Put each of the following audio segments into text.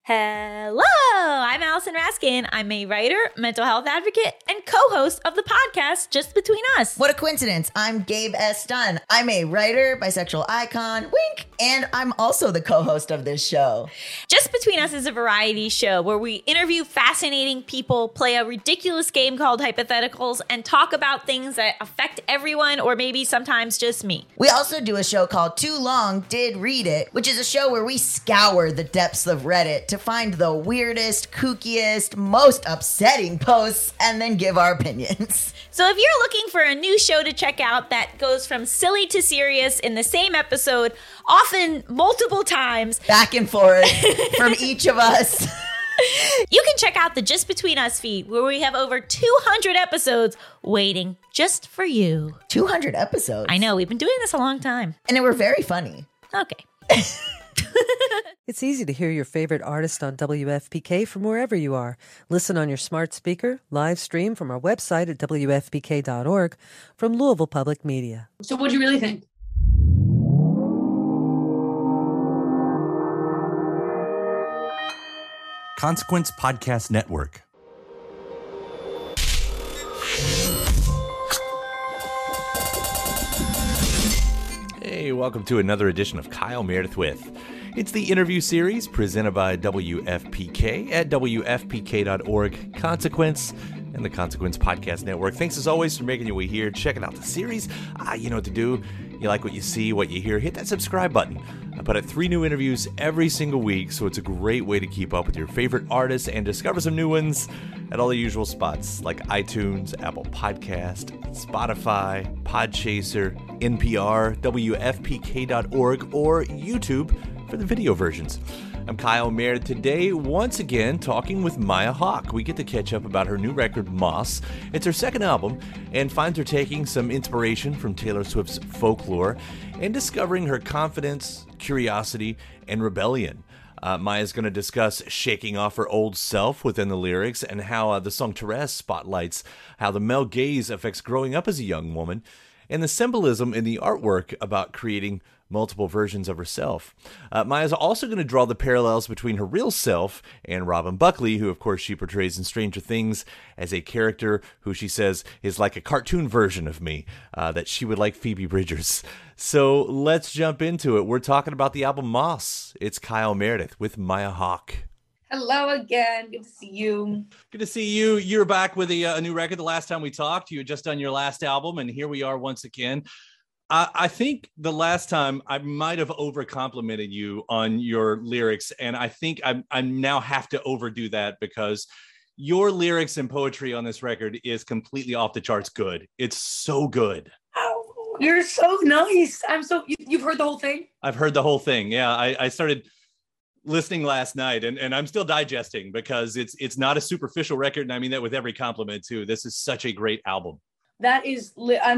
Hello, I'm Allison Raskin. I'm a writer, mental health advocate, and co-host of the podcast Just Between Us. What a coincidence. I'm Gabe S. Dunn. I'm a writer, bisexual icon, wink, and I'm also the co-host of this show. Just Between Us is a variety show where we interview fascinating people, play a ridiculous game called Hypotheticals, and talk about things that affect everyone or maybe sometimes just me. We also do a show called Too Long Did Read It, which is a show where we scour the depths of Reddit to find the weirdest, kookiest, most upsetting posts and then give our opinions. So if you're looking for a new show to check out that goes from silly to serious in the same episode, often multiple times, back and forth from each of us, you can check out the Just Between Us feed where we have over 200 episodes waiting just for you. 200 episodes? I know, we've been doing this a long time. And they were very funny. Okay. It's easy to hear your favorite artist on WFPK from wherever you are. Listen on your smart speaker, live stream from our website at WFPK.org from Louisville Public Media. So what do you really think? Consequence Podcast Network. Hey, welcome to another edition of Kyle Meredith With. It's the interview series presented by WFPK at WFPK.org, Consequence, and the Consequence Podcast Network. Thanks as always for making your way here, checking out the series. You know what to do. You like what you see, what you hear, hit that subscribe button. I put out 3 new interviews every single week, so it's a great way to keep up with your favorite artists and discover some new ones at all the usual spots like iTunes, Apple Podcast, Spotify, Podchaser, NPR, WFPK.org, or YouTube for the video versions. I'm Kyle Meredith today, once again talking with Maya Hawke. We get to catch up about her new record, Moss. It's her second album, and finds her taking some inspiration from Taylor Swift's Folklore and discovering her confidence, curiosity, and rebellion. Maya's going to discuss shaking off her old self within the lyrics and how the song Therese spotlights how the male gaze affects growing up as a young woman, and the symbolism in the artwork about creating multiple versions of herself. Maya's also going to draw the parallels between her real self and Robin Buckley, who of course she portrays in Stranger Things as a character who she says is like a cartoon version of me, that she would like Phoebe Bridgers. So let's jump into it. We're talking about the album Moss. It's Kyle Meredith with Maya Hawke. Hello again. Good to see you. Good to see you. You're back with a new record. The last time we talked, you had just done your last album, and here we are once again. I think the last time I might have over-complimented you on your lyrics, and I think I now have to overdo that because your lyrics and poetry on this record is completely off the charts good. It's so good. Oh, you're so nice. You've heard the whole thing? I've heard the whole thing. Yeah, I started listening last night, and I'm still digesting because it's not a superficial record, and I mean that with every compliment too. This is such a great album. That is,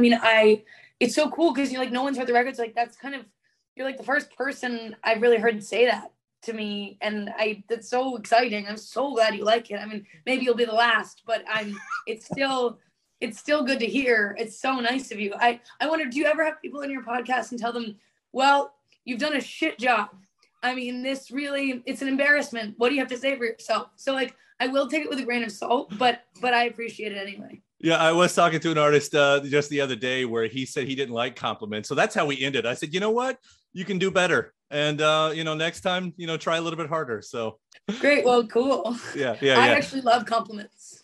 it's so cool because you're like, no one's heard the records. Like you're like the first person I've really heard say that to me. And that's so exciting. I'm so glad you like it. I mean, maybe you'll be the last, but it's still good to hear. It's so nice of you. I wonder, do you ever have people in your podcast and tell them, well, you've done a shit job. I mean, it's an embarrassment. What do you have to say for yourself? So like, I will take it with a grain of salt, but I appreciate it anyway. Yeah, I was talking to an artist just the other day where he said he didn't like compliments. So that's how we ended. I said, you know what? You can do better. And, next time, try a little bit harder. So great. Well, cool. Yeah. I actually love compliments.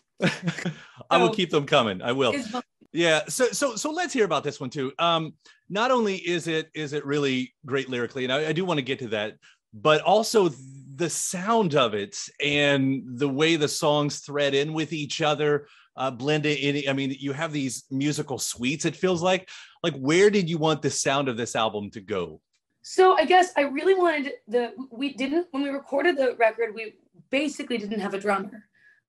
I will keep them coming. I will. Yeah. So let's hear about this one too. Not only is it really great lyrically, and I do want to get to that, but also the sound of it and the way the songs thread in with each other. Blend it in. I mean, you have these musical suites. It feels like where did you want the sound of this album to go? So I guess I really wanted when we recorded the record, we basically didn't have a drummer.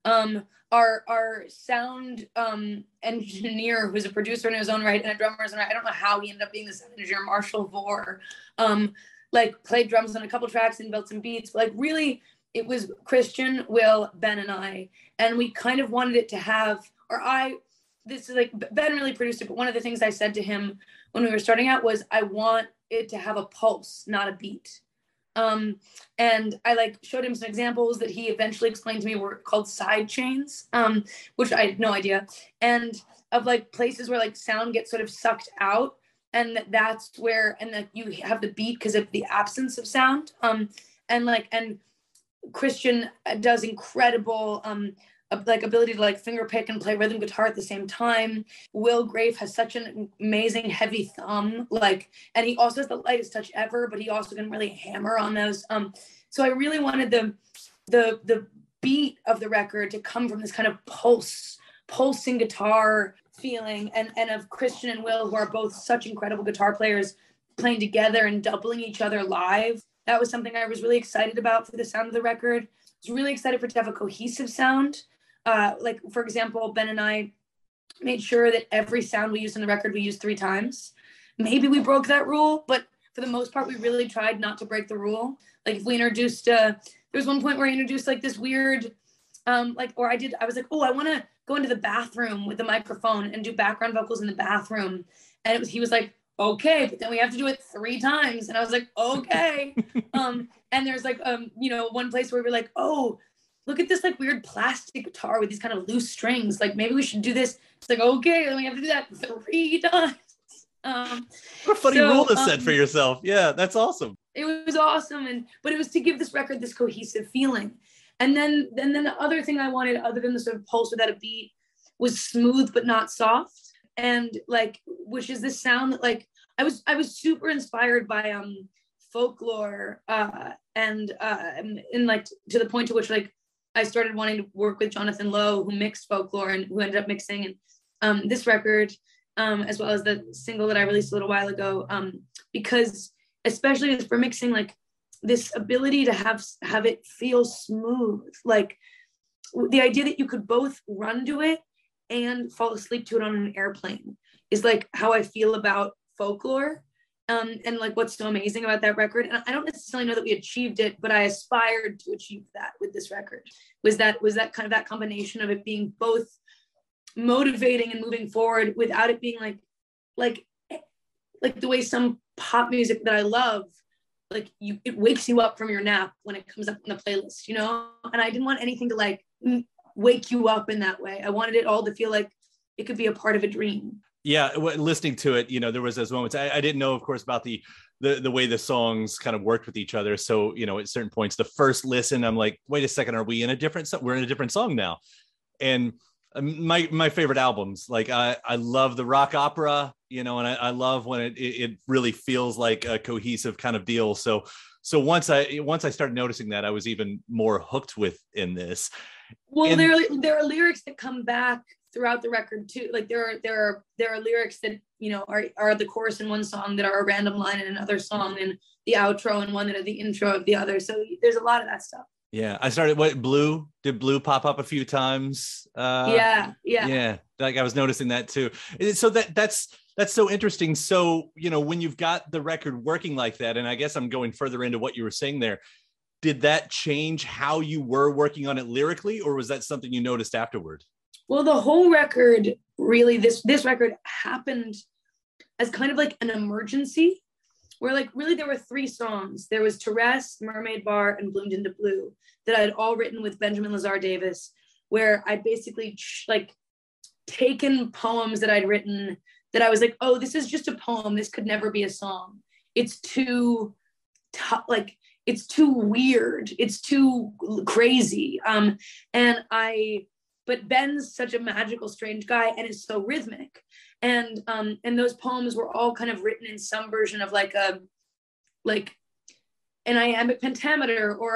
Our sound engineer, who's a producer in his own right and a drummer in his own right, I don't know how he ended up being the sound engineer, Marshall Vore, played drums on a couple tracks and built some beats. But really, it was Christian, Will, Ben, and I. And we kind of wanted it to have, Ben really produced it, but one of the things I said to him when we were starting out was, I want it to have a pulse, not a beat. And I like showed him some examples that he eventually explained to me were called side chains, which I had no idea, and of like places where like sound gets sort of sucked out, and that's where, and that you have the beat because of the absence of sound. And Christian does incredible like ability to like finger pick and play rhythm guitar at the same time. Will Grave has such an amazing heavy thumb, like, and he also has the lightest touch ever, but he also can really hammer on those. So I really wanted the beat of the record to come from this kind of pulsing guitar feeling, and of Christian and Will, who are both such incredible guitar players, playing together and doubling each other live. That was something I was really excited about for the sound of the record. I was really excited for it to have a cohesive sound. Like, for example, Ben and I made sure that every sound we used in the record, we used 3 times. Maybe we broke that rule, but for the most part, we really tried not to break the rule. Like if we introduced, there was one point where I introduced like this weird, I was like, oh, I want to go into the bathroom with the microphone and do background vocals in the bathroom. And he was like, okay, but then we have to do it 3 times. And I was like, okay. And there's like, one place where we were like, oh, look at this like weird plastic guitar with these kind of loose strings. Like maybe we should do this. It's like, okay, then we have to do that 3 times. What a funny rule to set for yourself. Yeah, that's awesome. It was awesome. But it was to give this record this cohesive feeling. And then the other thing I wanted, other than the sort of pulse without a beat, was smooth but not soft. And like, which is this sound that like, I was super inspired by folklore and like to the point to which like I started wanting to work with Jonathan Lowe, who mixed folklore and who ended up mixing and this record, as well as the single that I released a little while ago, because especially for mixing, like this ability to have it feel smooth, like the idea that you could both run to it and fall asleep to it on an airplane is like how I feel about folklore, and like what's so amazing about that record. And I don't necessarily know that we achieved it, but I aspired to achieve that with this record. Was that kind of that combination of it being both motivating and moving forward without it being like the way some pop music that I love, like it wakes you up from your nap when it comes up in the playlist, you know? And I didn't want anything to like wake you up in that way. I wanted it all to feel like it could be a part of a dream. Yeah, listening to it, there was those moments. I didn't know, of course, about the way the songs kind of worked with each other. So, at certain points, the first listen, I'm like, wait a second, are we in a different song? We're in a different song now. And my favorite albums, like I love the rock opera, and I love when it really feels like a cohesive kind of deal. So once I started noticing that, I was even more hooked in this. Well, there are lyrics that come back throughout the record too. Like there are lyrics that are the chorus in one song that are a random line in another song, and the outro and one that are the intro of the other. So there's a lot of that stuff. Yeah, I started. Did Blue pop up a few times? Yeah. Like I was noticing that too. So that's so interesting. So when you've got the record working like that, and I guess I'm going further into what you were saying there. Did that change how you were working on it lyrically, or was that something you noticed afterward? Well, the whole record, really, this record happened as kind of like an emergency, where like really there were 3 songs. There was Terrace, Mermaid Bar, and Bloomed Into Blue that I had all written with Benjamin Lazar Davis, where I basically like taken poems that I'd written that I was like, oh, this is just a poem. This could never be a song. It's too it's too weird. It's too crazy. But Ben's such a magical, strange guy and is so rhythmic. And those poems were all kind of written in some version of like an iambic pentameter or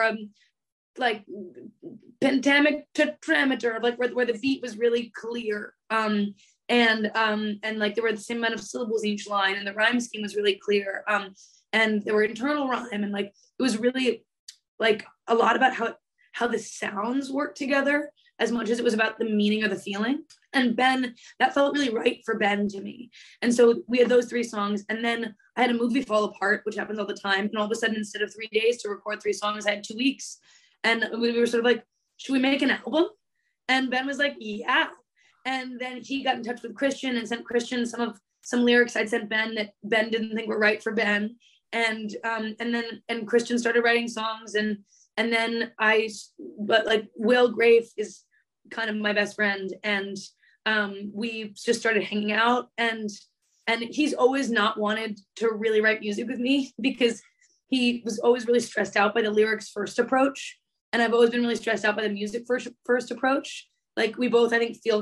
pentamic tetrameter, like where the beat was really clear. And like there were the same amount of syllables each line, and the rhyme scheme was really clear. And there were internal rhyme, and like it was really like a lot about how the sounds work together as much as it was about the meaning of the feeling. And Ben, that felt really right for Ben to me. And so we had those 3 songs, and then I had a movie fall apart, which happens all the time. And all of a sudden, instead of 3 days to record 3 songs, I had 2 weeks. And we were sort of like, should we make an album? And Ben was like, yeah. And then he got in touch with Christian and sent Christian some lyrics I'd sent Ben that Ben didn't think were right for Ben. and Christian started writing songs, and then but like Will Grafe is kind of my best friend, and we just started hanging out, and he's always not wanted to really write music with me because he was always really stressed out by the lyrics first approach, and I've always been really stressed out by the music first approach. Like we both, I think, feel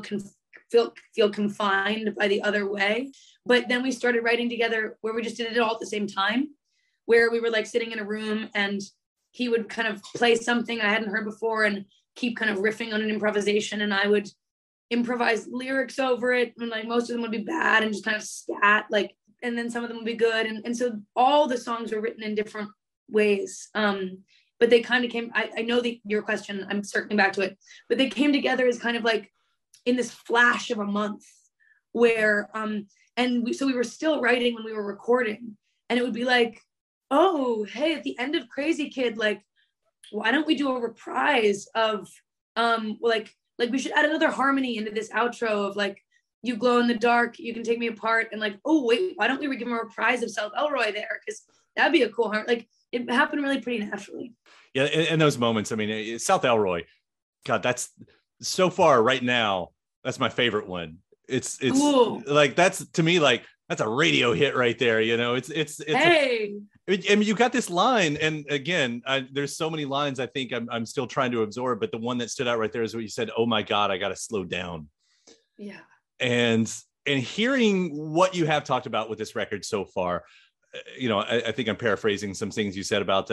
confined by the other way. But then we started writing together where we just did it all at the same time, where we were like sitting in a room and he would kind of play something I hadn't heard before and keep kind of riffing on an improvisation, and I would improvise lyrics over it, and like most of them would be bad and just kind of scat, like, and then some of them would be good, and so all the songs were written in different ways, but they kind of came, I know your question, I'm circling back to it, but they came together as kind of like in this flash of a month where so we were still writing when we were recording, and it would be like, oh, hey, at the end of Crazy Kid, like, why don't we do a reprise of like we should add another harmony into this outro of like, you glow in the dark, you can take me apart, and like, oh wait, why don't we give him a reprise of South Elroy there, because that'd be a cool harmony. Like it happened really pretty naturally. Yeah, in those moments, I mean, South Elroy, God, that's so far right now, that's my favorite one. It's cool. Like, that's to me, like, that's a radio hit right there. You know, it's hey. I mean, you got this line, and again, there's so many lines I think I'm still trying to absorb, but the one that stood out right there is what you said, oh my God, I got to slow down. Yeah. And hearing what you have talked about with this record so far, you know, I think I'm paraphrasing some things you said about,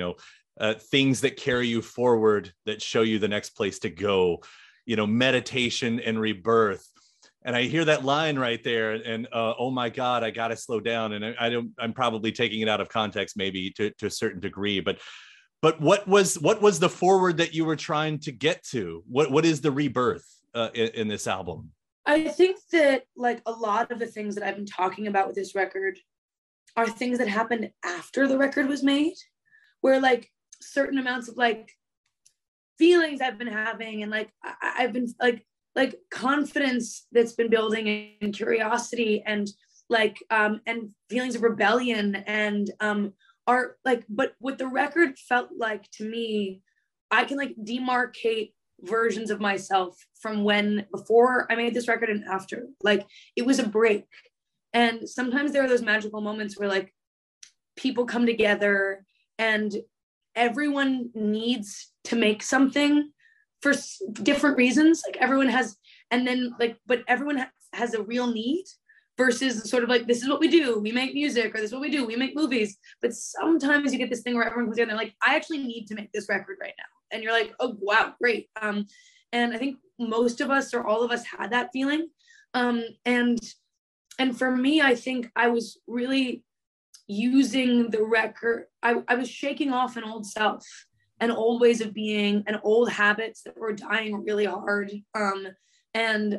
things that carry you forward, that show you the next place to go, you know, meditation and rebirth. And I hear that line right there, and oh my God, I got to slow down. And I'm probably taking it out of context, maybe to a certain degree, but what was the forward that you were trying to get to? What is the rebirth in this album? I think that like a lot of the things that I've been talking about with this record are things that happened after the record was made, where like certain amounts of like feelings I've been having, and like I've been like confidence that's been building, and curiosity, and like and feelings of rebellion, and are like, but what the record felt like to me, I can like demarcate versions of myself from when before I made this record and after. Like it was a break, and sometimes there are those magical moments where like people come together and everyone needs to make something for different reasons. Like everyone has, and then like, but everyone has a real need, versus sort of like, this is what we do, we make music, or this is what we do, we make movies. But sometimes you get this thing where everyone comes together and they're like, I actually need to make this record right now. And you're like, oh, wow, great. And I think most of us, or all of us, had that feeling. And for me, I think I was really using the record. I was shaking off an old self, and old ways of being, and old habits that were dying really hard. And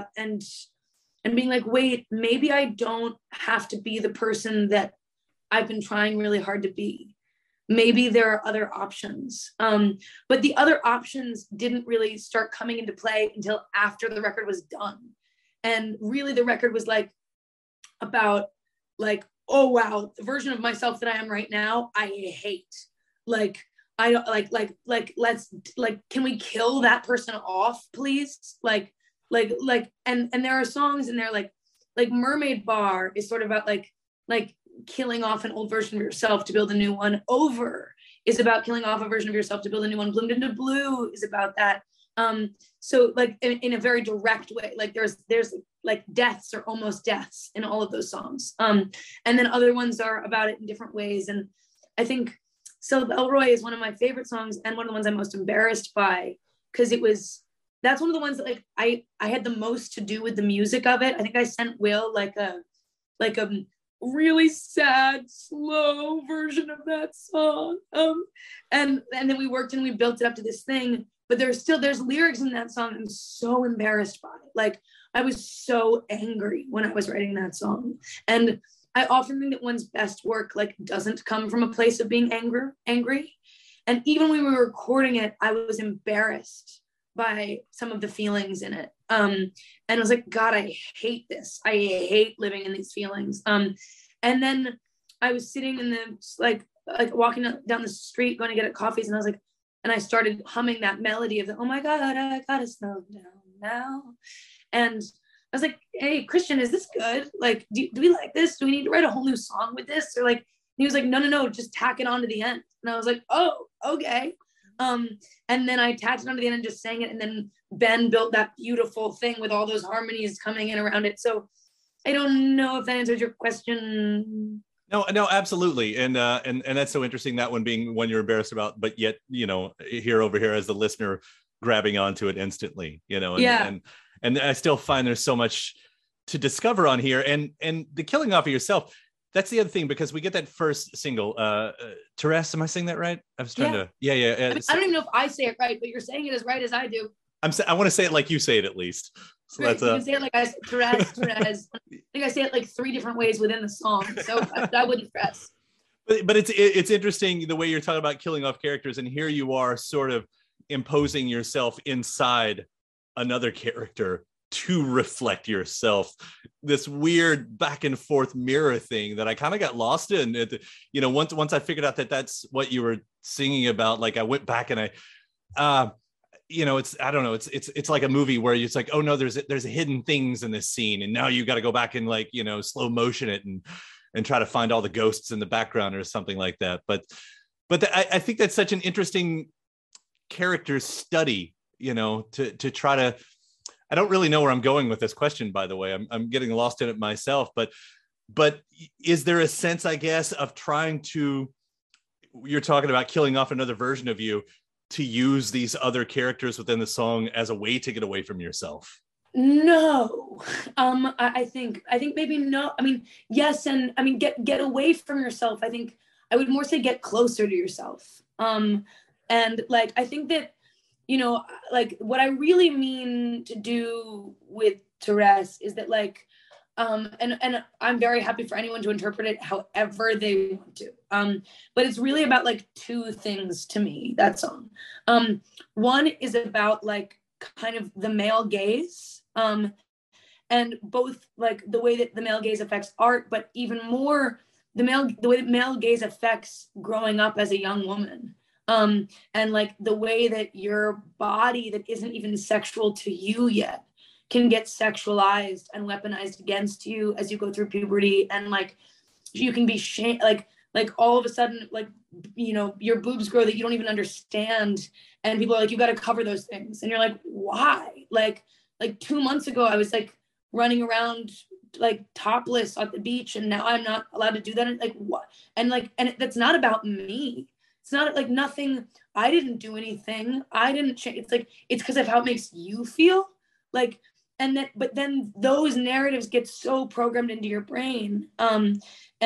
being like, wait, maybe I don't have to be the person that I've been trying really hard to be. Maybe there are other options. But the other options didn't really start coming into play until after the record was done. And really the record was like about like, oh wow, the version of myself that I am right now, I hate. Like, I don't let's can we kill that person off, please? Like, and there are songs in there like Mermaid Bar is sort of about like killing off an old version of yourself to build a new one. Over is about killing off a version of yourself to build a new one. Bloomed into Blue is about that. So like in a very direct way, like there's like deaths or almost deaths in all of those songs. And then other ones are about it in different ways. And I think South Elroy is one of my favorite songs, and one of the ones I'm most embarrassed by, because that's one of the ones that like I had the most to do with the music of it. I think I sent Will like a really sad, slow version of that song. And then we worked and we built it up to this thing, but there's lyrics in that song I'm so embarrassed by. Like I was so angry when I was writing that song. And I often think that one's best work like doesn't come from a place of being angry. And even when we were recording it, I was embarrassed by some of the feelings in it. And I was like, God, I hate this. I hate living in these feelings. And then I was sitting in the like walking down the street going to get coffees, and I was like, and I started humming that melody of the oh my god, I gotta slow down now, and I was like, hey Christian, is this good? Like, do we like this? Do we need to write a whole new song with this? Or like, he was like, no, just tack it on to the end. And I was like, oh, okay. And then I tacked it onto the end and just sang it, and then Ben built that beautiful thing with all those harmonies coming in around it. So I don't know if that answers your question. No, absolutely, and that's so interesting. That one being one you're embarrassed about, but yet here over here as the listener grabbing onto it instantly, and I still find there's so much to discover on here, and the killing off of yourself. That's the other thing, because we get that first single, Therese. Am I saying that right? I was trying to. Yeah. I mean, I don't even know if I say it right, but you're saying it as right as I do. I want to say it like you say it at least. So right, you can say it like I said, Therese. I think I say it like 3 different ways within the song, so I wouldn't stress. But it's interesting the way you're talking about killing off characters, and here you are sort of imposing yourself inside another character to reflect yourself. This weird back and forth mirror thing that I kind of got lost in. Once I figured out that that's what you were singing about, like I went back and it's I don't know, it's like a movie where it's like, oh no, there's hidden things in this scene, and now you got to go back and like slow motion it and try to find all the ghosts in the background or something like that. But I think that's such an interesting character study, to try to. I don't really know where I'm going with this question, by the way. I'm getting lost in it myself, but is there a sense, I guess, of trying to, you're talking about killing off another version of you, to use these other characters within the song as a way to get away from yourself? No, I think maybe no. I mean, yes, and I mean get away from yourself. I think I would more say get closer to yourself. And like I think that like what I really mean to do with Therese is that like, and I'm very happy for anyone to interpret it however they want to. But it's really about like 2 things to me, that song. One is about like kind of the male gaze, and both like the way that the male gaze affects art, but even more the way that male gaze affects growing up as a young woman. And like the way that your body that isn't even sexual to you yet can get sexualized and weaponized against you as you go through puberty, and like you can be like all of a sudden like your boobs grow that you don't even understand, and people are like, you got to cover those things, and you're like, why? Like 2 months ago I was like running around like topless at the beach, and now I'm not allowed to do that. And like what? And that's not about me. It's not like nothing. I didn't do anything. I didn't change. It's like, it's because of how it makes you feel. Like, but then those narratives get so programmed into your brain. And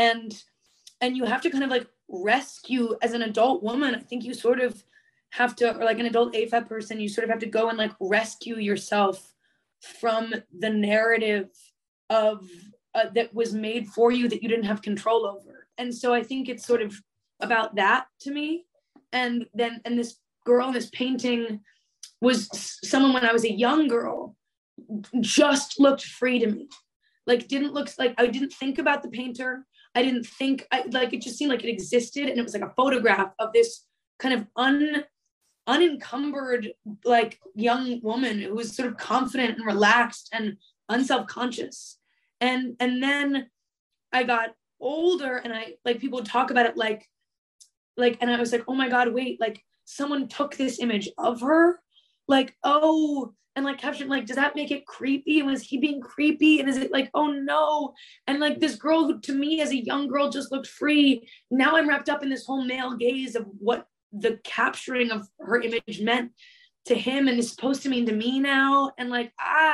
you have to kind of like rescue as an adult woman. I think you sort of have to, or like an adult AFAB person, you sort of have to go and like rescue yourself from the narrative of that was made for you that you didn't have control over. And so I think it's sort of about that to me. And this girl in this painting was someone when I was a young girl just looked free to me. Like didn't look like, I didn't think about the painter. I didn't think like it just seemed like it existed, and it was like a photograph of this kind of unencumbered like young woman who was sort of confident and relaxed and unself-conscious. And then I got older, and I like people would talk about it like, and I was like, oh my God, wait, like someone took this image of her, like, oh, and like captioned, like, does that make it creepy? And was he being creepy? And is it like, oh no. And like this girl who to me as a young girl just looked free. Now I'm wrapped up in this whole male gaze of what the capturing of her image meant to him and is supposed to mean to me now. And like,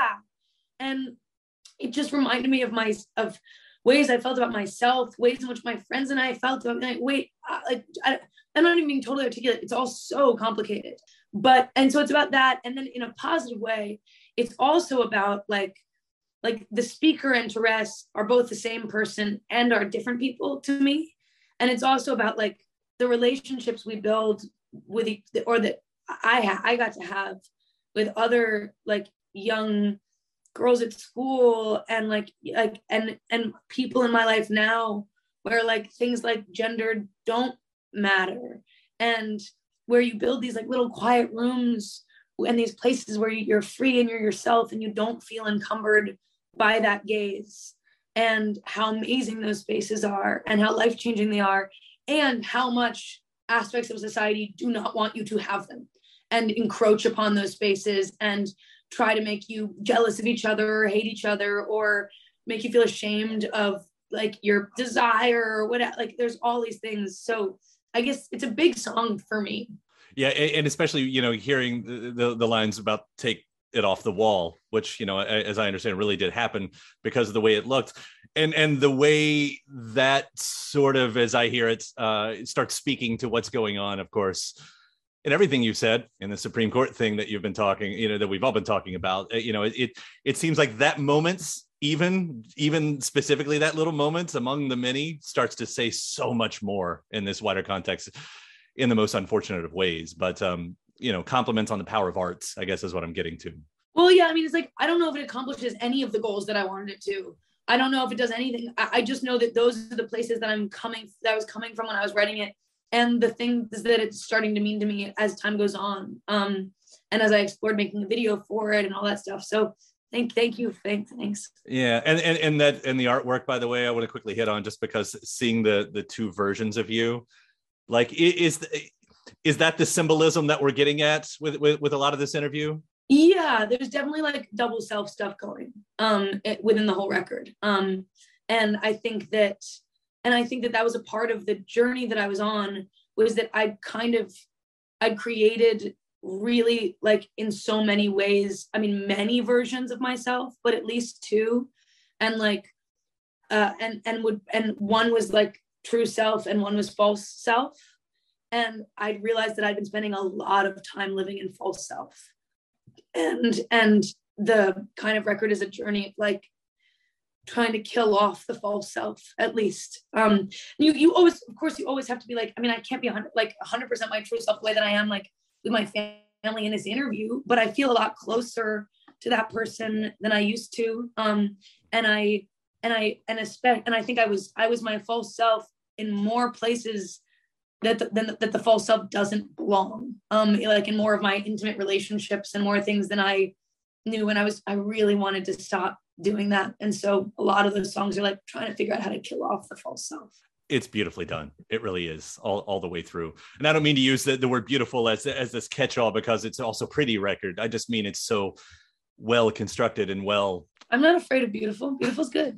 and it just reminded me of ways I felt about myself, ways in which my friends and I felt about, like, wait, I'm not even being totally articulate. It's all so complicated. And so it's about that. And then in a positive way, it's also about like the speaker and Therese are both the same person and are different people to me. And it's also about like the relationships we build with, or that I got to have with other like young girls at school, and and people in my life now where like things like gender don't matter, and where you build these like little quiet rooms and these places where you're free and you're yourself and you don't feel encumbered by that gaze, and how amazing those spaces are and how life-changing they are, and how much aspects of society do not want you to have them and encroach upon those spaces and try to make you jealous of each other or hate each other or make you feel ashamed of like your desire or whatever. Like there's all these things. So I guess it's a big song for me. Yeah, and especially, you know, hearing the lines about take it off the wall, which, you know, as I understand, really did happen because of the way it looked, and the way that sort of, as I hear it, starts speaking to what's going on, of course, and everything you've said in the Supreme Court thing that you've been talking, you know, that we've all been talking about. You know, it seems like that moments, even specifically that little moments among the many, starts to say so much more in this wider context, in the most unfortunate of ways. But you know, compliments on the power of arts, I guess, is what I'm getting to. Well, yeah, I mean, it's like, I don't know if it accomplishes any of the goals that I wanted it to. I don't know if it does anything. I just know that those are the places that I was coming from when I was writing it, and the things that it's starting to mean to me as time goes on. And as I explored making a video for it and all that stuff. So thank you. Thanks. Yeah. And the artwork, by the way, I want to quickly hit on, just because seeing the two versions of you, like, is that the symbolism that we're getting at with a lot of this interview? Yeah, there's definitely like double self stuff going within the whole record. And I think that was a part of the journey that I was on, was that I created really, like, in so many ways, I mean, many versions of myself, but at least two. And like, and one was like true self and one was false self. And I realized that I'd been spending a lot of time living in false self. And the kind of record is a journey of like trying to kill off the false self, at least. You always, of course, you always have to be like, I mean, I can't be 100% my true self the way that I am like with my family in this interview, but I feel a lot closer to that person than I used to. And I think I was my false self in more places that the false self doesn't belong. Like in more of my intimate relationships and more things than I knew when I really wanted to stop doing that. And so a lot of those songs are like trying to figure out how to kill off the false self. It's beautifully done. It really is, all the way through. And I don't mean to use the word beautiful as this catch-all, because it's also pretty record. I just mean it's so well constructed and well. I'm not afraid of beautiful. Beautiful's good.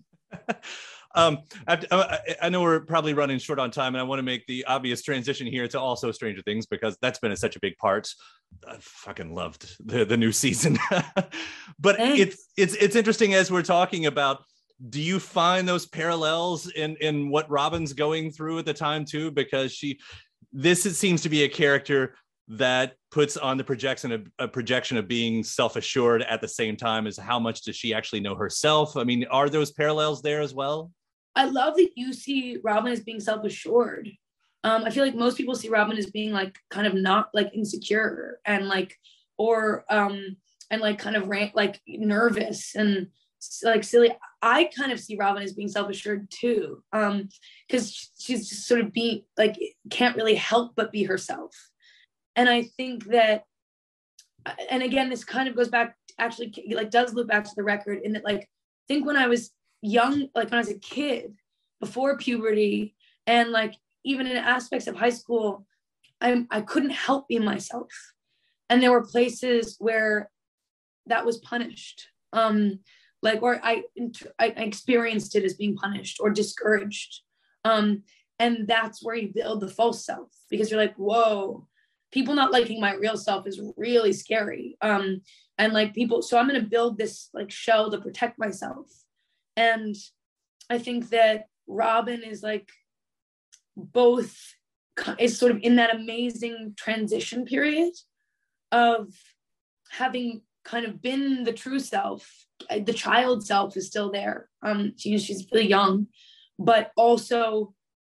I know we're probably running short on time, and I want to make the obvious transition here to also Stranger Things, because that's been such a big part. I fucking loved the new season. But Thanks. it's interesting as we're talking about, do you find those parallels in what Robin's going through at the time too? Because it seems to be a character that puts on the projection of being self-assured at the same time as how much does she actually know herself? I mean, are those parallels there as well? I love that you see Robin as being self-assured. I feel like most people see Robin as being like kind of not like insecure and like, or and like kind of like nervous and like silly. I kind of see Robin as being self-assured too, because she's just sort of being like, can't really help but be herself. And I think that, and again, this kind of goes back, actually, like does loop back to the record, in that, like, I think when I was young, like when I was a kid, before puberty, and like even in aspects of high school, I couldn't help being myself. And there were places where that was punished. Like, or I experienced it as being punished or discouraged. And that's where you build the false self, because you're like, whoa, people not liking my real self is really scary. And like people, so I'm going to build this like shell to protect myself. And I think that Robin is like both, is sort of in that amazing transition period of having kind of been the true self. The child self is still there. She's really young, but also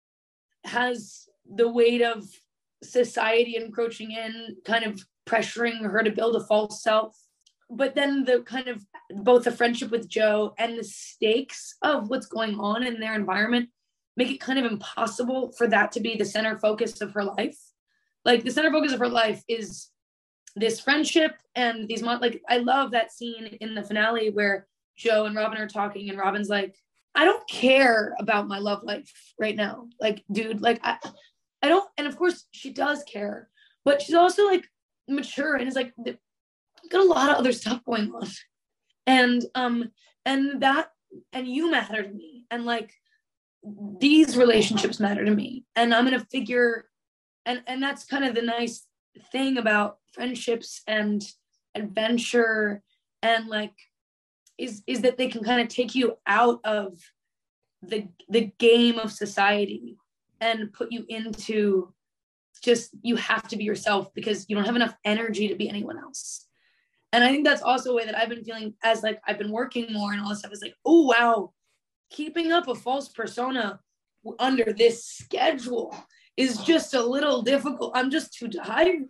has the weight of society encroaching in, kind of pressuring her to build a false self. But then the kind of both the friendship with Joe and the stakes of what's going on in their environment make it kind of impossible for that to be the center focus of her life. Like the center focus of her life is this friendship and these like, I love that scene in the finale where Joe and Robin are talking and Robin's like, I don't care about my love life right now. Like, dude, like I don't, and of course she does care, but she's also like mature and is like, got a lot of other stuff going on. And you matter to me. And like, these relationships matter to me. And I'm going to figure, and that's kind of the nice thing about friendships and adventure and like, is that they can kind of take you out of the game of society and put you into just, you have to be yourself because you don't have enough energy to be anyone else. And I think that's also a way that I've been feeling as like I've been working more and all this stuff is like, oh wow, keeping up a false persona under this schedule is just a little difficult. I'm just too tired.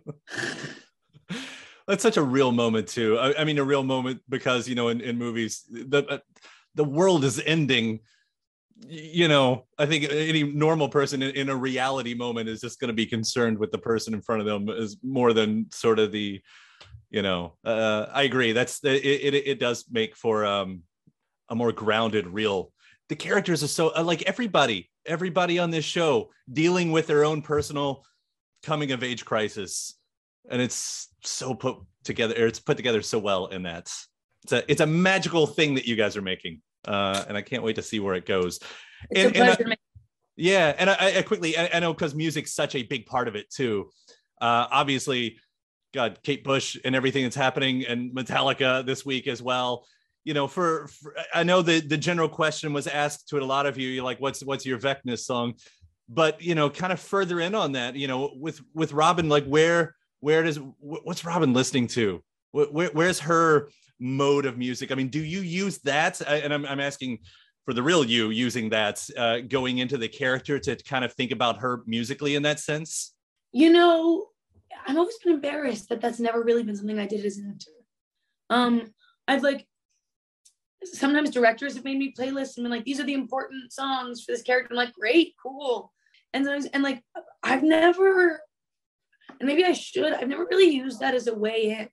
That's such a real moment too. I mean, a real moment because, you know, in movies, the world is ending. You know, I think any normal person in a reality moment is just going to be concerned with the person in front of them is more than sort of the, you know, I agree. It does make for a more grounded, real. The characters are so like everybody on this show dealing with their own personal coming of age crisis. And it's so put together. It's put together so well in that. It's a magical thing that you guys are making. And I can't wait to see where it goes. It's a pleasure. Yeah. And I quickly, I know because music's such a big part of it too. Obviously, God, Kate Bush and everything that's happening and Metallica this week as well. You know, for I know the general question was asked to a lot of you. You're like, what's your Vecna song? But, you know, kind of further in on that, you know, with Robin, like what's Robin listening to? Where's her mode of music? I mean, do you use that? And I'm asking for the real you using that, going into the character to kind of think about her musically in that sense? You know, I've always been embarrassed that that's never really been something I did as an actor. I've like, sometimes directors have made me playlists and been like, these are the important songs for this character. I'm like, great, cool. And sometimes, and like, I've never, and maybe I should, I've never really used that as a way in.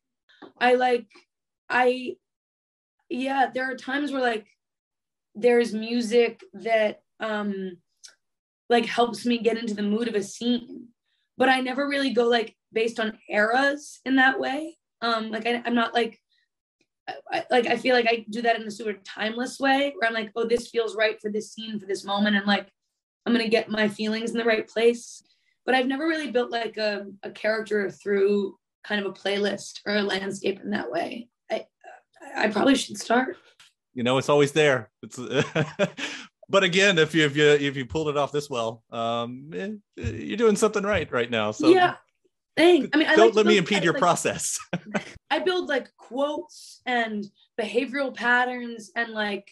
Yeah, there are times where like, there's music that like helps me get into the mood of a scene, but I never really go like based on eras in that way. Like I'm not like, I feel like I do that in a sort of timeless way where I'm like, oh, this feels right for this scene, for this moment. And like, I'm going to get my feelings in the right place. But I've never really built like a character through kind of a playlist or a landscape in that way. I probably should start. You know, it's always there. It's, but again, if you pulled it off this well, you're doing something right now. So yeah. Thanks. I mean, don't let me impede your process. I build like quotes and behavioral patterns and like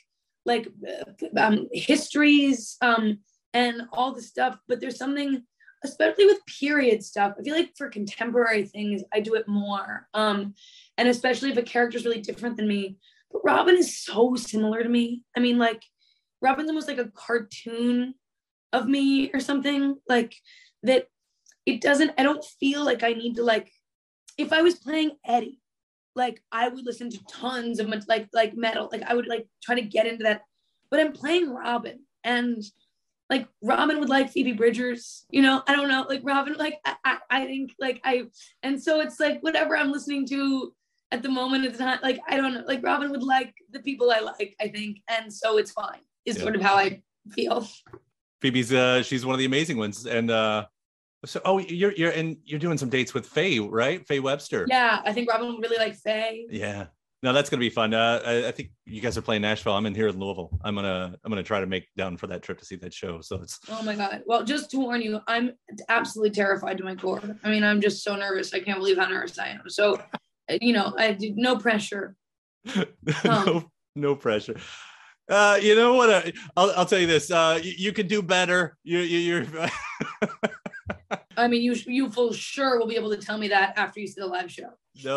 histories and all the stuff. But there's something, especially with period stuff, I feel like for contemporary things, I do it more. And especially if a character is really different than me. But Robin is so similar to me. I mean, like Robin's almost like a cartoon of me or something like that. I don't feel like I need to like, if I was playing Eddie, like I would listen to tons of like metal, like I would like try to get into that, but I'm playing Robin and like Robin would like Phoebe Bridgers, you know, I don't know, like Robin, like I think like and so it's like whatever I'm listening to at the moment of the time, like, I don't know, like Robin would like the people I like, I think. And so it's fine is sort of how I feel. Phoebe's, she's one of the amazing ones. And, so, you're doing some dates with Faye, right? Faye Webster. Yeah, I think Robin would really like Faye. Yeah, no, that's gonna be fun. I think you guys are playing Nashville. I'm in here in Louisville. I'm gonna try to make down for that trip to see that show. So it's. Oh my god! Well, just to warn you, I'm absolutely terrified to my core. I mean, I'm just so nervous. I can't believe how nervous I am. So, you know, I do no pressure. No pressure. You know what? I'll tell you this. You could do better. You're I mean, you for sure will be able to tell me that after you see the live show.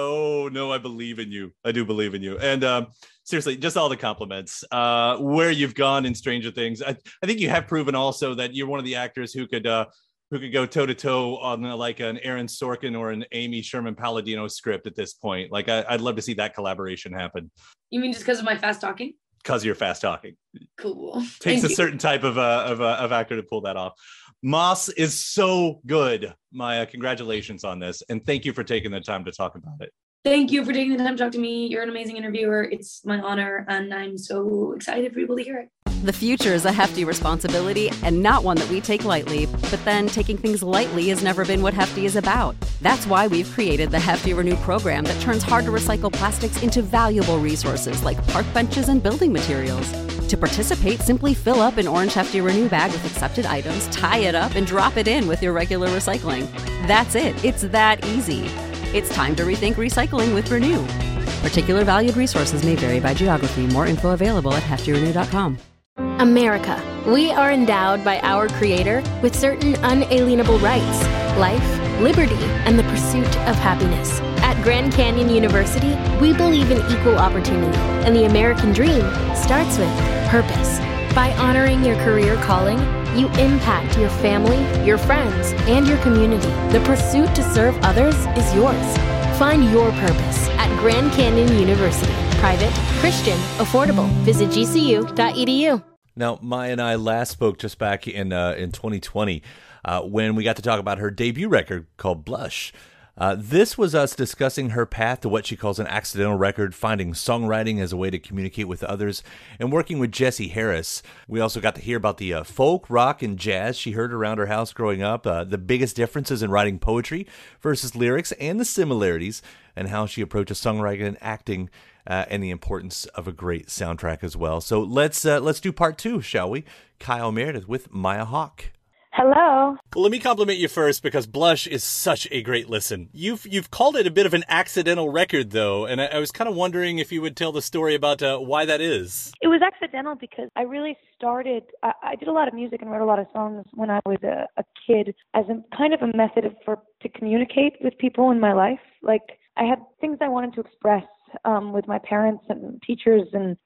No, I believe in you. I do believe in you. And seriously, just all the compliments. Where you've gone in Stranger Things, I think you have proven also that you're one of the actors who could go toe to toe on like an Aaron Sorkin or an Amy Sherman Palladino script at this point. Like I'd love to see that collaboration happen. You mean just because of my fast talking? Because you're fast talking. Cool. Takes a certain type of actor to pull that off. Moss is so good. Maya, congratulations on this. And thank you for taking the time to talk about it. Thank you for taking the time to talk to me. You're an amazing interviewer. It's my honor, and I'm so excited for people to hear it. The future is a hefty responsibility and not one that we take lightly. But then taking things lightly has never been what Hefty is about. That's why we've created the Hefty Renew program that turns hard-to-recycle plastics into valuable resources like park benches and building materials. To participate, simply fill up an orange Hefty Renew bag with accepted items, tie it up, and drop it in with your regular recycling. That's it. It's that easy. It's time to rethink recycling with Renew. Particular valued resources may vary by geography. More info available at heftyrenew.com. America. We are endowed by our Creator with certain unalienable rights: life, liberty, and the pursuit of happiness. At Grand Canyon University, we believe in equal opportunity, and the American dream starts with purpose. By honoring your career calling, you impact your family, your friends, and your community. The pursuit to serve others is yours. Find your purpose at Grand Canyon University. Private, Christian, affordable. Visit gcu.edu. Now, Maya and I last spoke just back in 2020 when we got to talk about her debut record called Blush. This was us discussing her path to what she calls an accidental record, finding songwriting as a way to communicate with others, and working with Jesse Harris. We also got to hear about the folk, rock, and jazz she heard around her house growing up, the biggest differences in writing poetry versus lyrics, and the similarities, and how she approaches songwriting and acting, and the importance of a great soundtrack as well. So let's do part two, shall we? Kyle Meredith with Maya Hawke. Hello. Well, let me compliment you first because Blush is such a great listen. You've called it a bit of an accidental record, though, and I was kind of wondering if you would tell the story about why that is. It was accidental because I really started, I did a lot of music and wrote a lot of songs when I was a kid as a kind of a method to communicate with people in my life. Like, I had things I wanted to express with my parents and teachers, and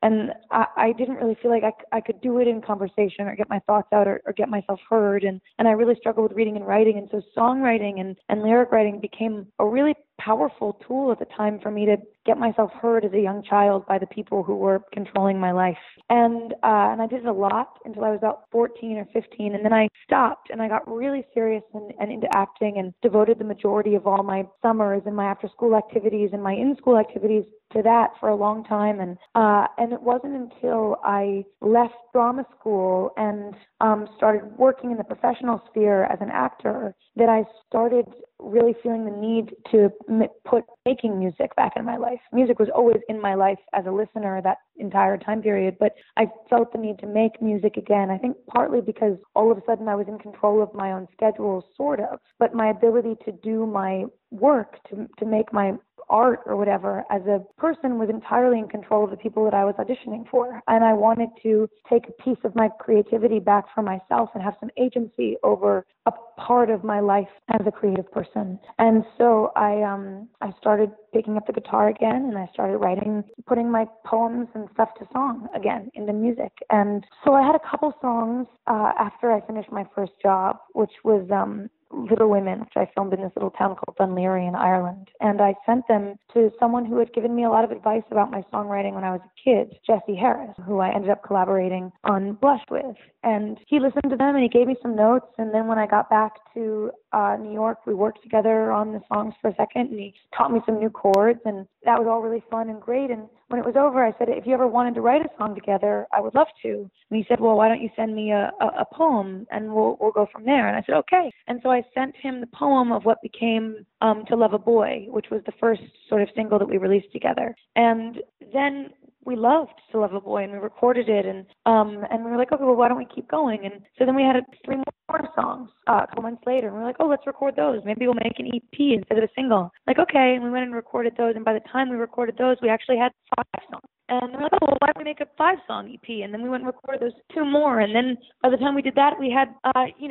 I didn't really feel like I could do it in conversation or get my thoughts out or get myself heard, and I really struggled with reading and writing, and so songwriting and lyric writing became a really powerful tool at the time for me to get myself heard as a young child by the people who were controlling my life. And I did it a lot until I was about 14 or 15, and then I stopped and I got really serious and into acting and devoted the majority of all my summers and my after-school activities and my in-school activities to that for a long time. And it wasn't until I left drama school and started working in the professional sphere as an actor that I started really feeling the need to put making music back in my life. Music was always in my life as a listener that entire time period, but I felt the need to make music again. I think partly because all of a sudden I was in control of my own schedule, sort of, but my ability to do my work, to make my art or whatever as a person was entirely in control of the people that I was auditioning for. And I wanted to take a piece of my creativity back for myself and have some agency over a part of my life as a creative person. And so I started picking up the guitar again, and I started writing, putting my poems and stuff to song again into music. And so I had a couple songs after I finished my first job, which was Little Women, which I filmed in this little town called Dunleary in Ireland. And I sent them to someone who had given me a lot of advice about my songwriting when I was a kid, Jesse Harris, who I ended up collaborating on Blush with. And he listened to them and he gave me some notes. And then when I got back to New York, we worked together on the songs for a second, and he taught me some new chords, and that was all really fun and great. And when it was over, I said, if you ever wanted to write a song together, I would love to. And he said, well, why don't you send me a poem and we'll go from there. And I said, okay. And so I sent him the poem of what became To Love a Boy, which was the first sort of single that we released together. And then we loved To Love a Boy, and we recorded it, and we were like, okay, well, why don't we keep going? And so then we had 3 more songs a couple months later, and we were like, oh, let's record those. Maybe we'll make an EP instead of a single. Like, okay, and we went and recorded those, and by the time we recorded those, we actually had 5 songs. And we're like, oh, well, why don't we make a 5-song EP? And then we went and recorded those 2 more, and then by the time we did that, we had,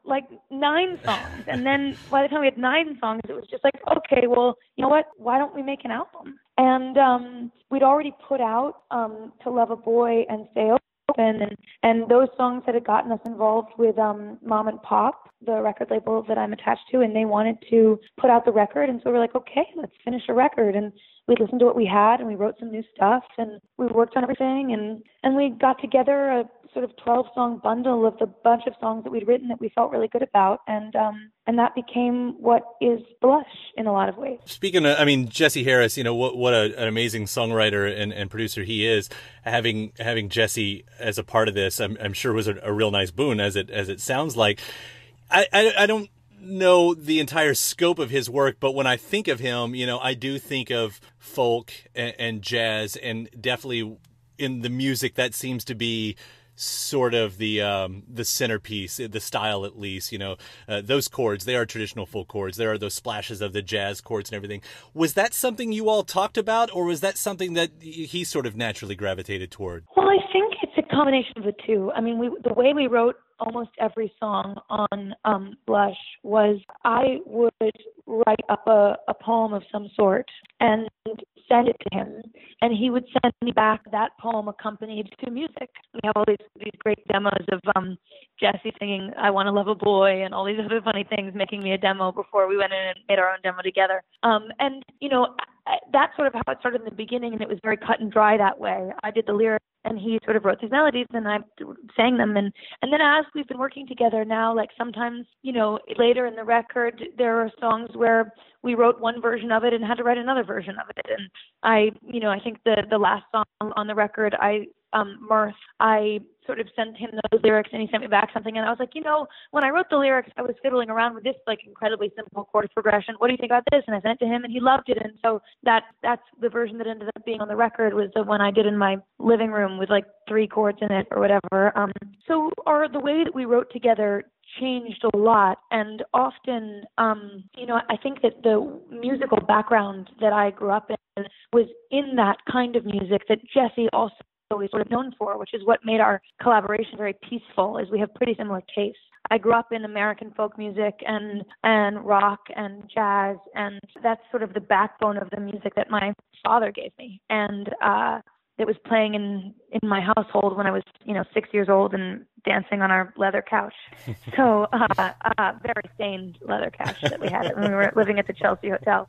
like 9 songs. And then by the time we had 9 songs, it was just like, okay, well, you know what? Why don't we make an album? And we'd already put out To Love a Boy and Stay Open, and those songs had gotten us involved with Mom and Pop, the record label that I'm attached to, and they wanted to put out the record. And so we're like, okay, let's finish a record. And we listened to what we had, and we wrote some new stuff, and we worked on everything, and we got together a sort of 12-song bundle of the bunch of songs that we'd written that we felt really good about, and that became what is Blush in a lot of ways. Speaking of, I mean, Jesse Harris, you know, what an amazing songwriter and producer he is. Having Jesse as a part of this, I'm sure was a real nice boon, as it sounds like. I don't know the entire scope of his work, but when I think of him, you know, I do think of folk and jazz, and definitely in the music that seems to be sort of the centerpiece, the style at least. You know, those chords, they are traditional folk chords. There are those splashes of the jazz chords and everything. Was that something you all talked about, or was that something that he sort of naturally gravitated toward? Well, I think it's a combination of the two. I mean, the way we wrote almost every song on Blush was I would write up a poem of some sort and send it to him, and he would send me back that poem accompanied to music. We have all these great demos of Jesse singing I Want to Love a Boy and all these other funny things, making me a demo before we went in and made our own demo together. And, you know, that's sort of how it started in the beginning, and it was very cut and dry that way. I did the lyrics, and he sort of wrote these melodies, and I sang them. And then as we've been working together now, like sometimes, you know, later in the record, there are songs where we wrote one version of it and had to write another version of it. And I think the last song on the record, Mirth, I sort of sent him those lyrics, and he sent me back something, and I was like, you know, when I wrote the lyrics, I was fiddling around with this like incredibly simple chord progression. What do you think about this? And I sent it to him, and he loved it. And so that's the version that ended up being on the record, was the one I did in my living room with like 3 chords in it or whatever. So the way that we wrote together changed a lot, and often, you know, I think that the musical background that I grew up in was in that kind of music that Jesse also always sort of known for, which is what made our collaboration very peaceful, is we have pretty similar tastes. I grew up in American folk music and rock and jazz, and that's sort of the backbone of the music that my father gave me. And it was playing in my household when I was, 6 years old and dancing on our leather couch. So very stained leather couch that we had when we were living at the Chelsea Hotel.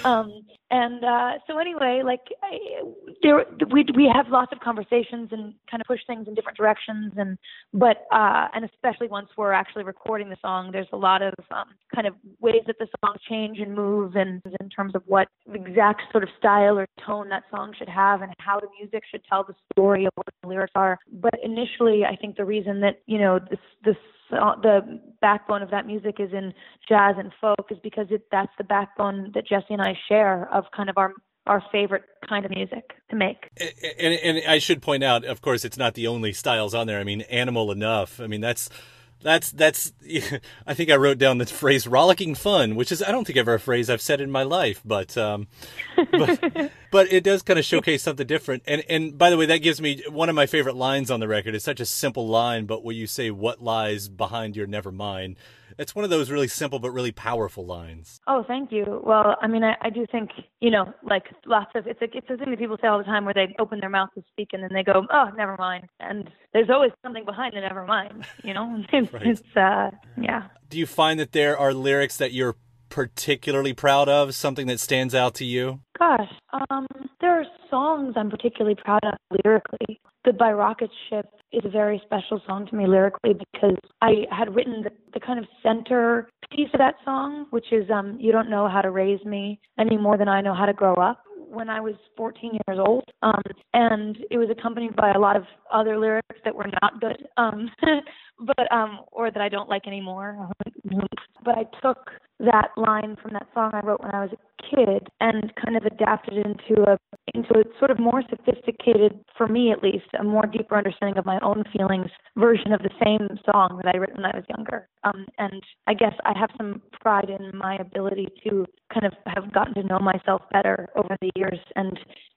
So anyway, we have lots of conversations and kind of push things in different directions, and especially once we're actually recording the song, there's a lot of kind of ways that the songs change and move, and in terms of what exact sort of style or tone that song should have, and how the music should tell the story of what the lyrics are. But initially, I think the reason that the backbone of that music is in jazz and folk is because that's the backbone that Jesse and I share of kind of our favorite kind of music to make. And I should point out, of course, it's not the only styles on there. I mean, Animal Enough. I mean, that's I think I wrote down the phrase rollicking fun, which is, I don't think ever a phrase I've said in my life, but it does kind of showcase something different. And by the way, that gives me one of my favorite lines on the record. It's such a simple line, but when you say what lies behind your never mind, it's one of those really simple but really powerful lines. Oh, thank you. Well, I mean, I do think, lots of, it's a thing that people say all the time where they open their mouth to speak and then they go, oh, never mind. And there's always something behind the never mind, Right. Yeah. Do you find that there are lyrics that you're particularly proud of, something that stands out to you? Gosh, there are songs I'm particularly proud of lyrically. Goodbye Rocket Ship is a very special song to me lyrically because I had written the kind of center piece of that song, which is you don't know how to raise me any more than I know how to grow up, when I was 14 years old. And it was accompanied by a lot of other lyrics that were not good, or that I don't like anymore. But I took that line from that song I wrote when I was a kid and kind of adapted it into a sort of more sophisticated, for me at least, a more deeper understanding of my own feelings version of the same song that I wrote when I was younger. And I guess I have some pride in my ability to kind of have gotten to know myself better over the years and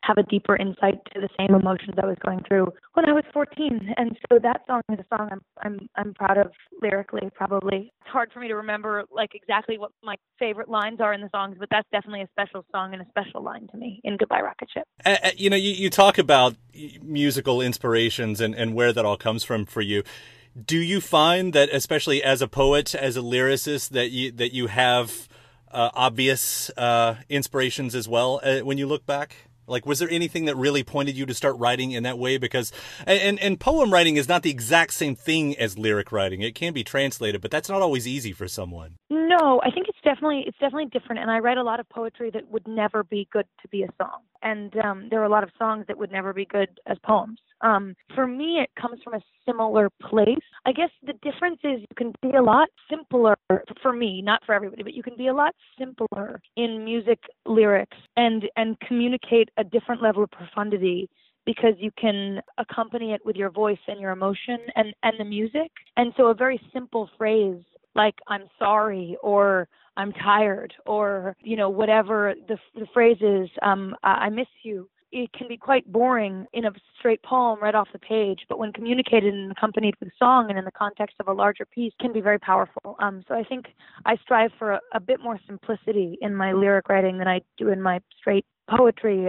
have a deeper insight to the same emotions I was going through when I was 14. And so that song is a song I'm proud of lyrically, probably. It's hard for me to remember like exactly what my favorite lines are in the songs, but that's definitely a special song and a special line to me in Goodbye Rocket Ship. You talk about musical inspirations and where that all comes from for you. Do you find that, especially as a poet, as a lyricist, that you have obvious inspirations as well when you look back? Like, was there anything that really pointed you to start writing in that way? Because, and poem writing is not the exact same thing as lyric writing. It can be translated, but that's not always easy for someone. No, I think it's definitely different. And I write a lot of poetry that would never be good to be a song. And there are a lot of songs that would never be good as poems. For me, it comes from a similar place. I guess the difference is you can be a lot simpler, for me, not for everybody, but you can be a lot simpler in music lyrics and communicate a different level of profundity because you can accompany it with your voice and your emotion and the music. And so a very simple phrase like I'm sorry or I'm tired or, whatever the phrase is, I miss you. It can be quite boring in a straight poem right off the page, but when communicated and accompanied with song and in the context of a larger piece can be very powerful. So I think I strive for a bit more simplicity in my lyric writing than I do in my straight poetry.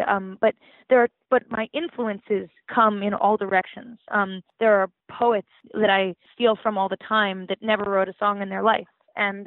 But my influences come in all directions. There are poets that I steal from all the time that never wrote a song in their life, and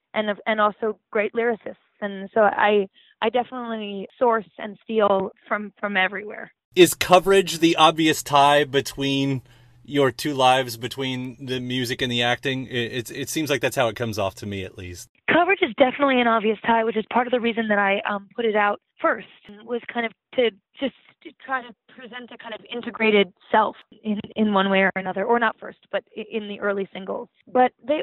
also great lyricists. And so I definitely source and steal from everywhere. Is Coverage the obvious tie between your two lives, between the music and the acting? It seems like that's how it comes off to me, at least. Coverage is definitely an obvious tie, which is part of the reason that I put it out first, was kind of to just to try to present a kind of integrated self in one way or another, or not first, but in the early singles. But the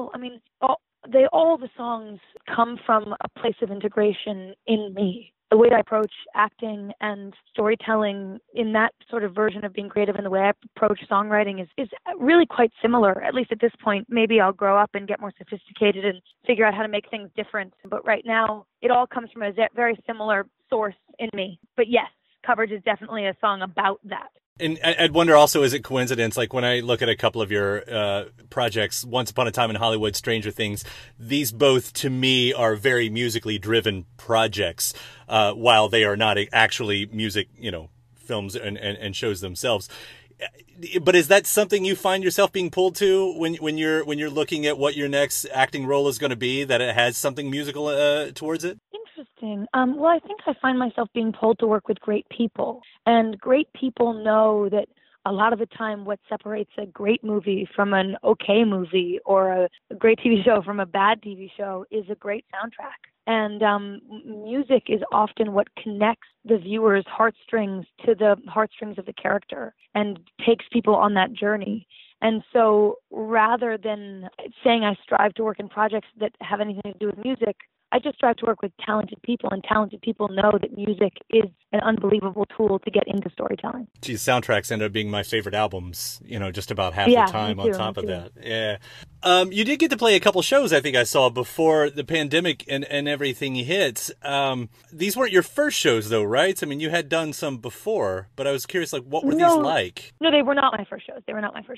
songs come from a place of integration in me. The way I approach acting and storytelling in that sort of version of being creative and the way I approach songwriting is really quite similar, at least at this point. Maybe I'll grow up and get more sophisticated and figure out how to make things different. But right now, it all comes from a very similar source in me. But yes, Coverage is definitely a song about that. And I'd wonder also, is it coincidence? Like when I look at a couple of your projects, Once Upon a Time in Hollywood, Stranger Things, these both to me are very musically driven projects, while they are not actually music, films and shows themselves. But is that something you find yourself being pulled to when you're looking at what your next acting role is going to be, that it has something musical towards it? Interesting. Well, I think I find myself being told to work with great people, and great people know that a lot of the time what separates a great movie from an okay movie or a great TV show from a bad TV show is a great soundtrack. And music is often what connects the viewer's heartstrings to the heartstrings of the character and takes people on that journey. And so rather than saying I strive to work in projects that have anything to do with music, I just strive to work with talented people, and talented people know that music is an unbelievable tool to get into storytelling. Geez, soundtracks end up being my favorite albums, just about half the time on top of that. Yeah. You did get to play a couple shows, I think I saw, before the pandemic and everything hit. These weren't your first shows, though, right? I mean, you had done some before, but I was curious, what were these like? No, they were not my first shows.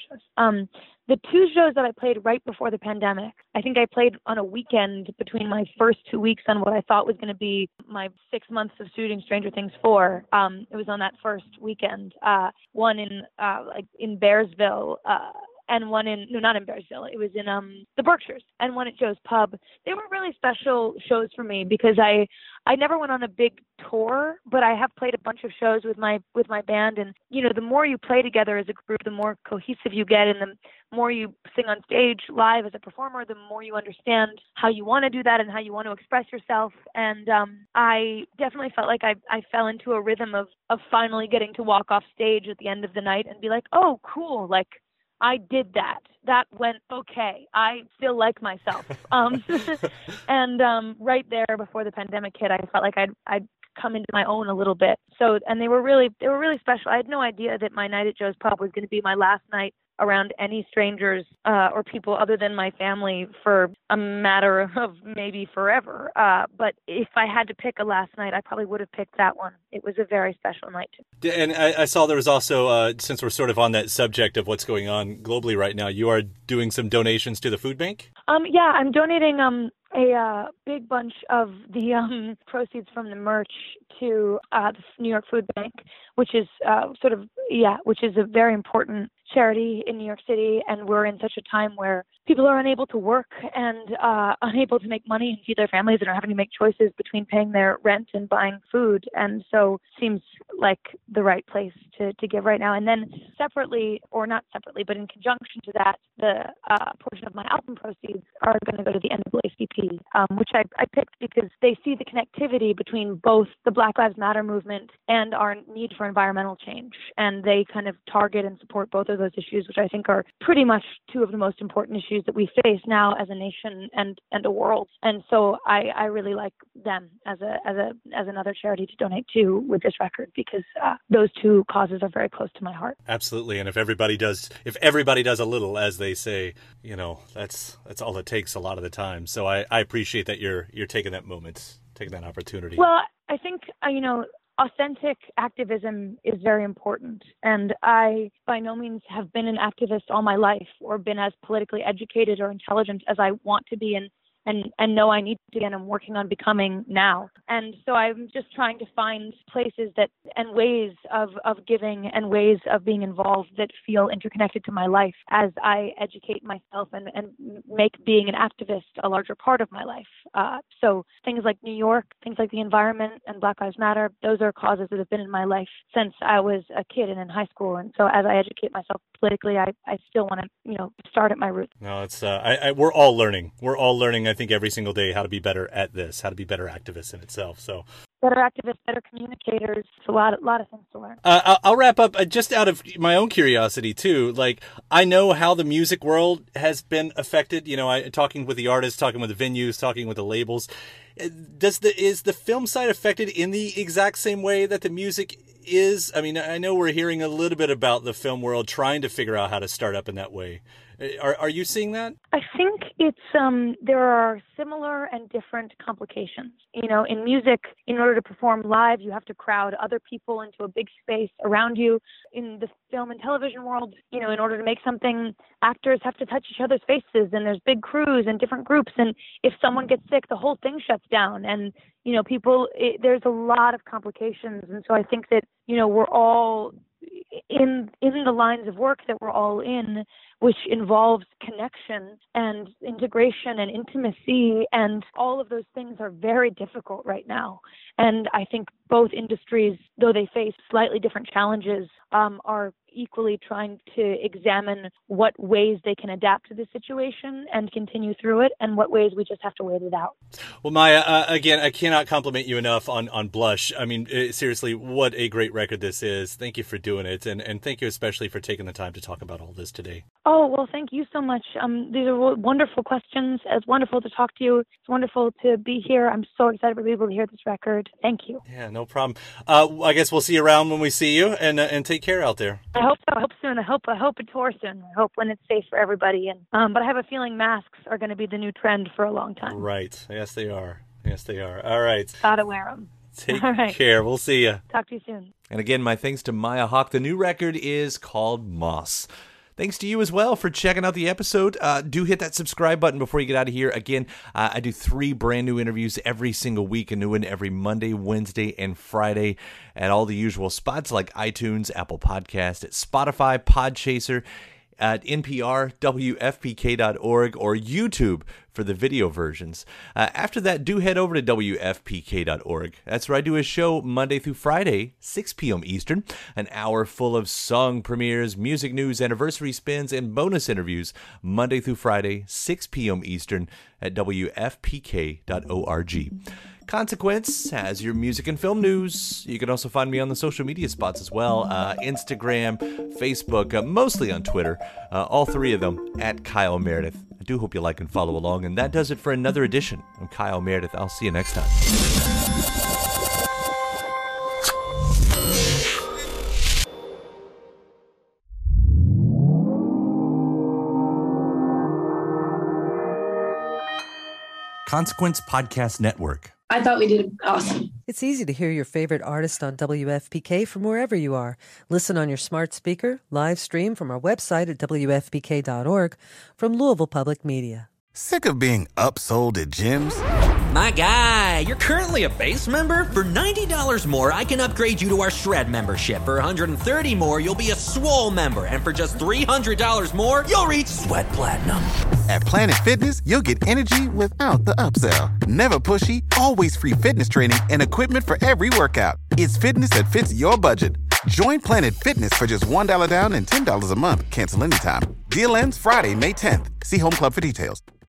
The two shows that I played right before the pandemic, I think I played on a weekend between my first 2 weeks on what I thought was going to be my 6 months of shooting Stranger Things 4. It was on that first weekend. One in Bearsville, and one not in Bearsville. It was in the Berkshires, and one at Joe's Pub. They were really special shows for me because I never went on a big tour, but I have played a bunch of shows with my band, and the more you play together as a group, the more cohesive you get, and the more you sing on stage live as a performer, the more you understand how you want to do that and how you want to express yourself. And I definitely felt like I fell into a rhythm of finally getting to walk off stage at the end of the night and be like, oh, cool, like I did that. That went okay. I still like myself. And right there before the pandemic hit, I felt like I'd come into my own a little bit. So, and they were really special. I had no idea that my night at Joe's Pub was going to be my last night around any strangers or people other than my family for a matter of maybe forever. But if I had to pick a last night, I probably would have picked that one. It was a very special night to me. And I saw there was also, since we're sort of on that subject of what's going on globally right now, you are doing some donations to the food bank? Yeah, I'm donating a big bunch of the proceeds from the merch to the New York Food Bank, which is which is a very important charity in New York City. And we're in such a time where people are unable to work and unable to make money and feed their families and are having to make choices between paying their rent and buying food. And so it seems like the right place to give right now. And then separately, or not separately, but in conjunction to that, the portion of my album proceeds are going to go to the NAACP, which I picked because they see the connectivity between both the Black Lives Matter movement and our need for environmental change. And they kind of target and support both of those issues, which I think are pretty much two of the most important issues that we face now as a nation and a world. And so I really like them as another charity to donate to with this record, because those two causes are very close to my heart. Absolutely. And if everybody does a little, as they say, that's all it takes a lot of the time. So I appreciate that you're taking that moment, taking that opportunity. Well, I think, authentic activism is very important. And I, by no means, have been an activist all my life or been as politically educated or intelligent as I want to be and know I need to be, and I'm working on becoming now. And so I'm just trying to find places and ways of giving and ways of being involved that feel interconnected to my life as I educate myself and make being an activist a larger part of my life. So things like New York, things like the environment and Black Lives Matter, those are causes that have been in my life since I was a kid and in high school. And so as I educate myself politically, I still want to, start at my roots. No, it's we're all learning. We're all learning, I think, every single day how to be better at this, how to be better activists in itself. So better activists, better communicators. It's a lot of things to learn. I'll wrap up just out of my own curiosity too. Like, I know how the music world has been affected. Talking with the artists, talking with the venues, talking with the labels. Is the film side affected in the exact same way that the music is? I mean, I know we're hearing a little bit about the film world trying to figure out how to start up in that way. Are you seeing that? I think it's there are similar and different complications. In music, in order to perform live, you have to crowd other people into a big space around you. In the film and television world, in order to make something, actors have to touch each other's faces, and there's big crews and different groups. And if someone gets sick, the whole thing shuts down. And there's a lot of complications. And so I think that we're all in the lines of work that we're all in, which involves connection and integration and intimacy, and all of those things are very difficult right now. And I think both industries, though they face slightly different challenges, are equally trying to examine what ways they can adapt to the situation and continue through it, and what ways we just have to wait it out. Well, Maya, again, I cannot compliment you enough on Blush. I mean, seriously, what a great record this is. Thank you for doing it, and thank you especially for taking the time to talk about all this today. Oh, well, thank you so much. These are wonderful questions. It's wonderful to talk to you. It's wonderful to be here. I'm so excited for people to hear this record. Thank you. Yeah, no problem. I guess we'll see you around when we see you, and take care out there. I hope so. I hope soon. I hope a tour soon. I hope when it's safe for everybody. And but I have a feeling masks are going to be the new trend for a long time. Right. Yes, they are. Yes, they are. All right. Gotta wear them. Take care. We'll see you. Talk to you soon. And again, my thanks to Maya Hawke. The new record is called Moss. Thanks to you as well for checking out the episode. Do hit that subscribe button before you get out of here. Again, I do 3 brand new interviews every single week, a new one every Monday, Wednesday, and Friday at all the usual spots like iTunes, Apple Podcast, at Spotify, Podchaser, at NPR, WFPK.org, or YouTube for the video versions. After that, do head over to WFPK.org. That's where I do a show Monday through Friday, 6 p.m. Eastern, an hour full of song premieres, music news, anniversary spins, and bonus interviews Monday through Friday, 6 p.m. Eastern at WFPK.org. Consequence has your music and film news. You can also find me on the social media spots as well. Instagram, Facebook, mostly on Twitter. All 3 of them at Kyle Meredith. I do hope you like and follow along. And that does it for another edition. I'm Kyle Meredith. I'll see you next time. Consequence Podcast Network. I thought we did awesome. It's easy to hear your favorite artist on WFPK from wherever you are. Listen on your smart speaker, live stream from our website at WFPK.org, from Louisville Public Media. Sick of being upsold at gyms? My guy, you're currently a base member? For $90 more, I can upgrade you to our Shred membership. For $130 more, you'll be a Swole member. And for just $300 more, you'll reach Sweat Platinum. At Planet Fitness, you'll get energy without the upsell. Never pushy, always free fitness training and equipment for every workout. It's fitness that fits your budget. Join Planet Fitness for just $1 down and $10 a month. Cancel anytime. Deal ends Friday, May 10th. See Home Club for details.